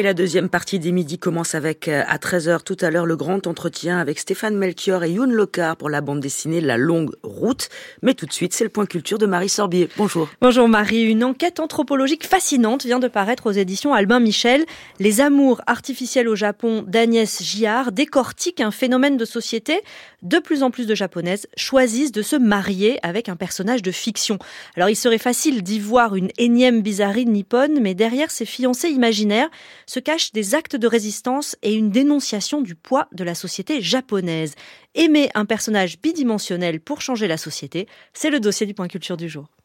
Et la deuxième partie des midis commence avec, à 13h tout à l'heure, le grand entretien avec Stéphane Melchior et Youn Locard pour la bande dessinée La Longue Route. Mais tout de suite, c'est le point culture de Marie Sorbier. Bonjour. Bonjour Marie. Une enquête anthropologique fascinante vient de paraître aux éditions Albin Michel. Les amours artificiels au Japon d'Agnès Giard décortiquent un phénomène de société. De plus en plus de Japonaises choisissent de se marier avec un personnage de fiction. Alors il serait facile d'y voir une énième bizarrerie nippone, mais derrière ces fiancés imaginaires se cachent des actes de résistance et une dénonciation du poids de la société japonaise. Aimer un personnage bidimensionnel pour changer la société, c'est le dossier du point culture du jour.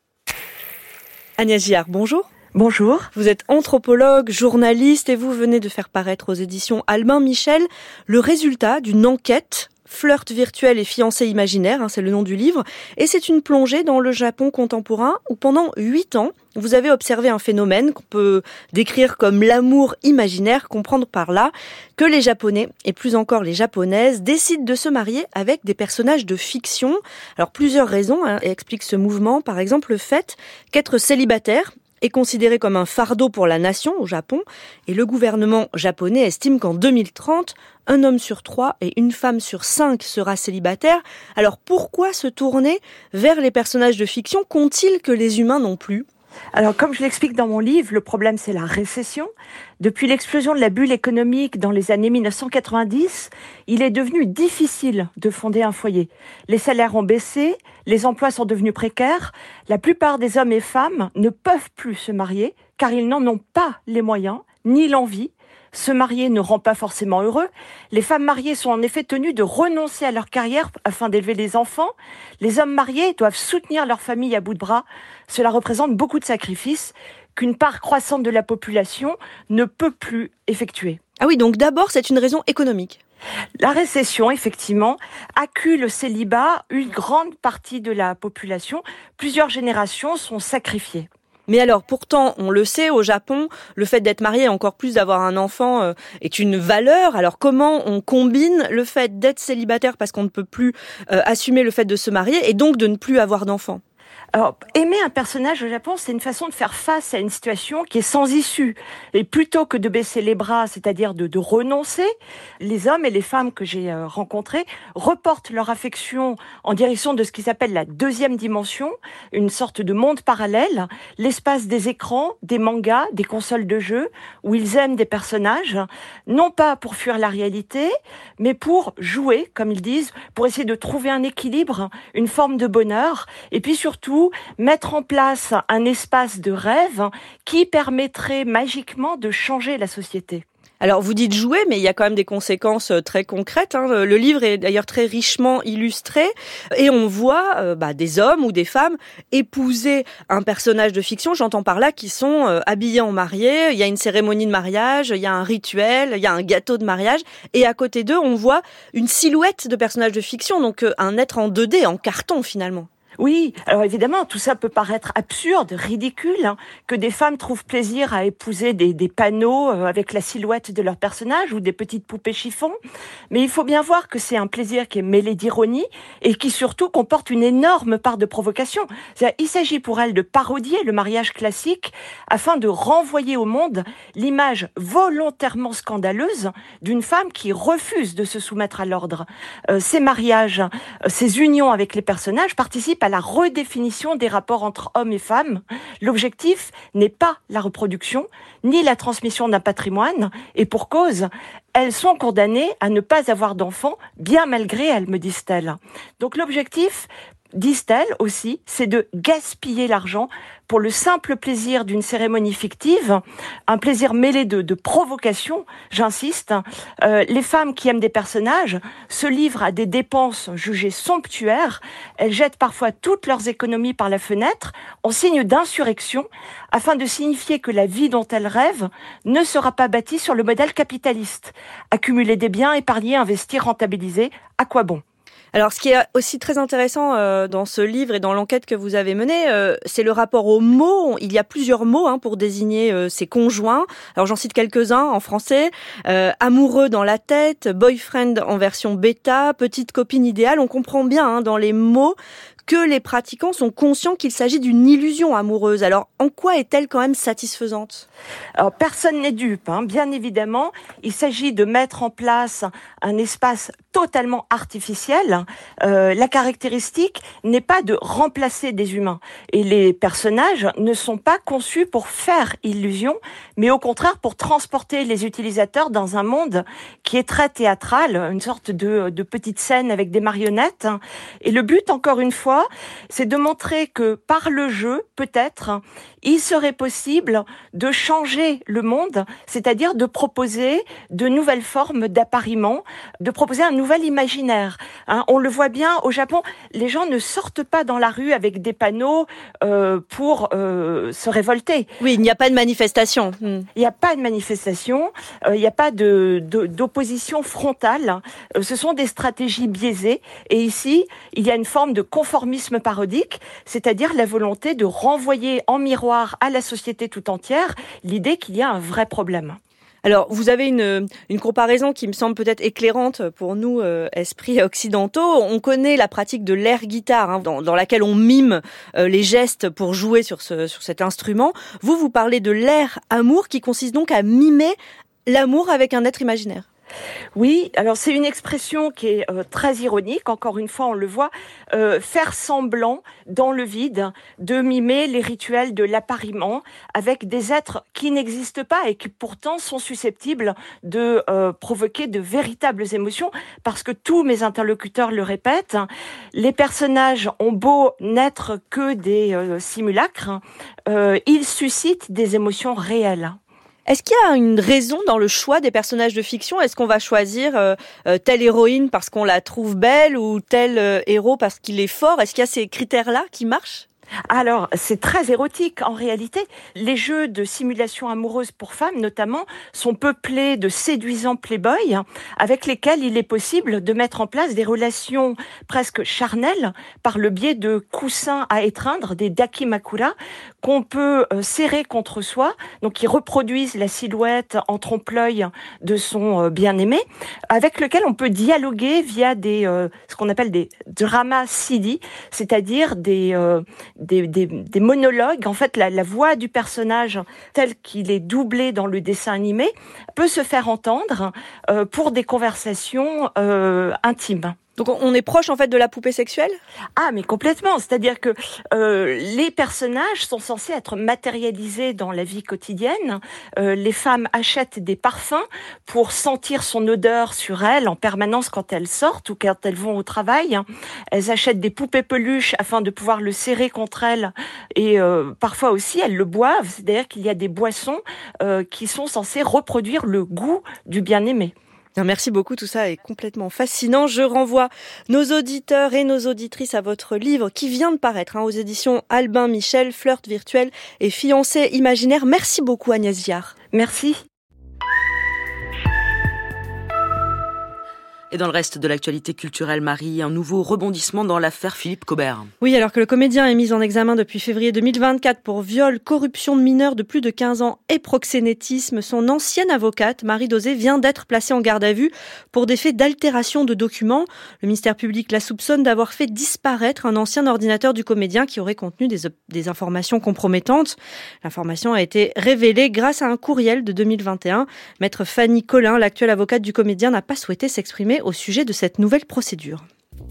Agnès Giard, bonjour. Bonjour. Vous êtes anthropologue, journaliste et vous venez de faire paraître aux éditions Albin Michel le résultat d'une enquête Flirt virtuel et fiancé imaginaire, c'est le nom du livre. Et c'est une plongée dans le Japon contemporain où pendant 8 ans, vous avez observé un phénomène qu'on peut décrire comme l'amour imaginaire, comprendre par là que les Japonais, et plus encore les Japonaises, décident de se marier avec des personnages de fiction. Alors plusieurs raisons expliquent ce mouvement. Par exemple, le fait qu'être célibataire est considéré comme un fardeau pour la nation au Japon, et le gouvernement japonais estime qu'en 2030, un homme sur 3 et une femme sur 5 sera célibataire. Alors pourquoi se tourner vers les personnages de fiction qu'ont-ils que les humains n'ont plus ? Alors, comme je l'explique dans mon livre, le problème, c'est la récession. Depuis l'explosion de la bulle économique dans les années 1990, il est devenu difficile de fonder un foyer. Les salaires ont baissé, les emplois sont devenus précaires. La plupart des hommes et femmes ne peuvent plus se marier car ils n'en ont pas les moyens ni l'envie. Se marier ne rend pas forcément heureux. Les femmes mariées sont en effet tenues de renoncer à leur carrière afin d'élever les enfants. Les hommes mariés doivent soutenir leur famille à bout de bras. Cela représente beaucoup de sacrifices qu'une part croissante de la population ne peut plus effectuer. Ah oui, donc d'abord, c'est une raison économique. La récession, effectivement, accule le célibat une grande partie de la population. Plusieurs générations sont sacrifiées. Mais alors, pourtant, on le sait, au Japon, le fait d'être marié, et encore plus d'avoir un enfant, est une valeur. Alors, comment on combine le fait d'être célibataire parce qu'on ne peut plus assumer le fait de se marier et donc de ne plus avoir d'enfant ? Alors, aimer un personnage au Japon, c'est une façon de faire face à une situation qui est sans issue. Et plutôt que de baisser les bras, c'est-à-dire de renoncer, les hommes et les femmes que j'ai rencontrés reportent leur affection en direction de ce qui s'appelle la deuxième dimension, une sorte de monde parallèle, l'espace des écrans, des mangas, des consoles de jeux, où ils aiment des personnages, non pas pour fuir la réalité, mais pour jouer, comme ils disent, pour essayer de trouver un équilibre, une forme de bonheur, et puis surtout, mettre en place un espace de rêve qui permettrait magiquement de changer la société. Alors, vous dites jouer, mais il y a quand même des conséquences très concrètes. Le livre est d'ailleurs très richement illustré et on voit des hommes ou des femmes épouser un personnage de fiction. J'entends par là qu'ils sont habillés en mariés. Il y a une cérémonie de mariage, il y a un rituel, il y a un gâteau de mariage. Et à côté d'eux, on voit une silhouette de personnage de fiction, donc un être en 2D, en carton finalement. Oui, alors évidemment, tout ça peut paraître absurde, ridicule, que des femmes trouvent plaisir à épouser des panneaux avec la silhouette de leur personnage ou des petites poupées chiffon. Mais il faut bien voir que c'est un plaisir qui est mêlé d'ironie et qui surtout comporte une énorme part de provocation. Il s'agit pour elles de parodier le mariage classique afin de renvoyer au monde l'image volontairement scandaleuse d'une femme qui refuse de se soumettre à l'ordre. Ces mariages, ces unions avec les personnages participent à la redéfinition des rapports entre hommes et femmes. L'objectif n'est pas la reproduction, ni la transmission d'un patrimoine, et pour cause, elles sont condamnées à ne pas avoir d'enfants, bien malgré elles, me disent-elles. Donc l'objectif, disent-elles aussi, c'est de gaspiller l'argent pour le simple plaisir d'une cérémonie fictive, un plaisir mêlé de provocation, j'insiste. Les femmes qui aiment des personnages se livrent à des dépenses jugées somptuaires. Elles jettent parfois toutes leurs économies par la fenêtre en signe d'insurrection afin de signifier que la vie dont elles rêvent ne sera pas bâtie sur le modèle capitaliste. Accumuler des biens, épargner, investir, rentabiliser, à quoi bon ? Alors, ce qui est aussi très intéressant dans ce livre et dans l'enquête que vous avez menée, c'est le rapport aux mots. Il y a plusieurs mots pour désigner ses conjoints. Alors, j'en cite quelques-uns en français. Amoureux dans la tête, boyfriend en version bêta, petite copine idéale. On comprend bien dans les mots que les pratiquants sont conscients qu'il s'agit d'une illusion amoureuse. Alors, en quoi est-elle quand même satisfaisante ? Alors, personne n'est dupe, bien évidemment. Il s'agit de mettre en place un espace totalement artificiel. La caractéristique n'est pas de remplacer des humains. Et les personnages ne sont pas conçus pour faire illusion, mais au contraire pour transporter les utilisateurs dans un monde qui est très théâtral, une sorte de petite scène avec des marionnettes. Et le but, encore une fois, c'est de montrer que par le jeu, peut-être, il serait possible de changer le monde, c'est-à-dire de proposer de nouvelles formes d'appariement, de proposer un nouvel imaginaire. On le voit bien au Japon, les gens ne sortent pas dans la rue avec des panneaux pour se révolter. Oui, il n'y a pas de manifestation. Il n'y a pas de manifestation, il n'y a pas d'opposition frontale. Ce sont des stratégies biaisées. Et ici, il y a une forme de conformisme parodique, c'est-à-dire la volonté de renvoyer en miroir à la société tout entière l'idée qu'il y a un vrai problème. Alors, vous avez une comparaison qui me semble peut-être éclairante pour nous, esprits occidentaux. On connaît la pratique de l'air guitare, dans laquelle on mime les gestes pour jouer sur cet instrument. Vous parlez de l'air amour, qui consiste donc à mimer l'amour avec un être imaginaire. Oui, alors c'est une expression qui est très ironique, encore une fois on le voit, faire semblant dans le vide de mimer les rituels de l'appariement avec des êtres qui n'existent pas et qui pourtant sont susceptibles de provoquer de véritables émotions, parce que tous mes interlocuteurs le répètent, les personnages ont beau n'être que des simulacres, ils suscitent des émotions réelles. Est-ce qu'il y a une raison dans le choix des personnages de fiction ? Est-ce qu'on va choisir telle héroïne parce qu'on la trouve belle ou tel héros parce qu'il est fort ? Est-ce qu'il y a ces critères-là qui marchent ? Alors, c'est très érotique en réalité. Les jeux de simulation amoureuse pour femmes, notamment, sont peuplés de séduisants playboys avec lesquels il est possible de mettre en place des relations presque charnelles par le biais de coussins à étreindre, des dakimakura, qu'on peut serrer contre soi, donc qui reproduisent la silhouette en trompe-l'œil de son bien-aimé, avec lequel on peut dialoguer via ce qu'on appelle des dramas CD, c'est-à-dire des monologues. En fait, la voix du personnage tel qu'il est doublé dans le dessin animé peut se faire entendre pour des conversations intimes. Donc on est proche en fait de la poupée sexuelle ? Ah mais complètement, c'est-à-dire que les personnages sont censés être matérialisés dans la vie quotidienne. Les femmes achètent des parfums pour sentir son odeur sur elles en permanence quand elles sortent ou quand elles vont au travail. Elles achètent des poupées peluches afin de pouvoir le serrer contre elles et parfois aussi elles le boivent, c'est-à-dire qu'il y a des boissons qui sont censées reproduire le goût du bien-aimé. Merci beaucoup, tout ça est complètement fascinant. Je renvoie nos auditeurs et nos auditrices à votre livre qui vient de paraître aux éditions Albin Michel, Flirt virtuel et fiancé imaginaire. Merci beaucoup Agnès Viard. Merci. Et dans le reste de l'actualité culturelle, Marie, un nouveau rebondissement dans l'affaire Philippe Cobert. Oui, alors que le comédien est mis en examen depuis février 2024 pour viol, corruption de mineurs de plus de 15 ans et proxénétisme, son ancienne avocate, Marie Dauzé, vient d'être placée en garde à vue pour des faits d'altération de documents. Le ministère public la soupçonne d'avoir fait disparaître un ancien ordinateur du comédien qui aurait contenu des informations compromettantes. L'information a été révélée grâce à un courriel de 2021. Maître Fanny Collin, l'actuelle avocate du comédien, n'a pas souhaité s'exprimer au sujet de cette nouvelle procédure.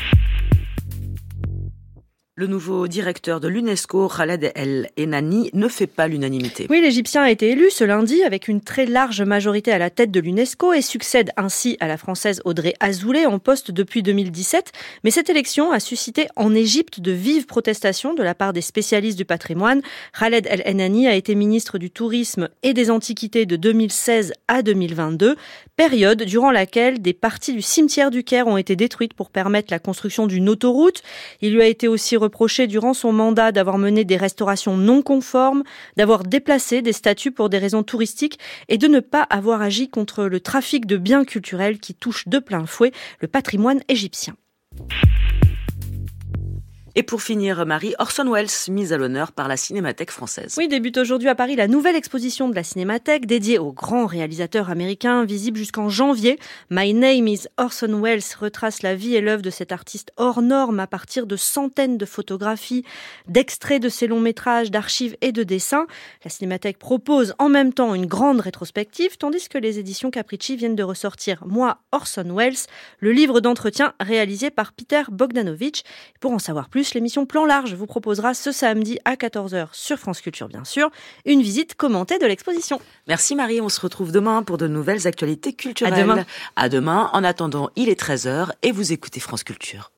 Le nouveau directeur de l'UNESCO, Khaled El-Enani, ne fait pas l'unanimité. Oui, l'Égyptien a été élu ce lundi avec une très large majorité à la tête de l'UNESCO et succède ainsi à la Française Audrey Azoulay en poste depuis 2017. Mais cette élection a suscité en Égypte de vives protestations de la part des spécialistes du patrimoine. Khaled El-Enani a été ministre du Tourisme et des Antiquités de 2016 à 2022, période durant laquelle des parties du cimetière du Caire ont été détruites pour permettre la construction d'une autoroute. Il lui a été aussi reproché durant son mandat d'avoir mené des restaurations non conformes, d'avoir déplacé des statues pour des raisons touristiques et de ne pas avoir agi contre le trafic de biens culturels qui touche de plein fouet le patrimoine égyptien. Et pour finir, Marie, Orson Welles, mise à l'honneur par la Cinémathèque française. Oui, débute aujourd'hui à Paris la nouvelle exposition de la Cinémathèque dédiée au grand réalisateur américain, visible jusqu'en janvier. My Name is Orson Welles retrace la vie et l'œuvre de cet artiste hors norme à partir de centaines de photographies, d'extraits de ses longs métrages, d'archives et de dessins. La Cinémathèque propose en même temps une grande rétrospective, tandis que les éditions Capricci viennent de ressortir Moi, Orson Welles, le livre d'entretien réalisé par Peter Bogdanovich. Pour en savoir plus, l'émission Plan Large vous proposera ce samedi à 14h sur France Culture, bien sûr, une visite commentée de l'exposition. Merci Marie, on se retrouve demain pour de nouvelles actualités culturelles. À demain. À demain. En attendant, il est 13h et vous écoutez France Culture.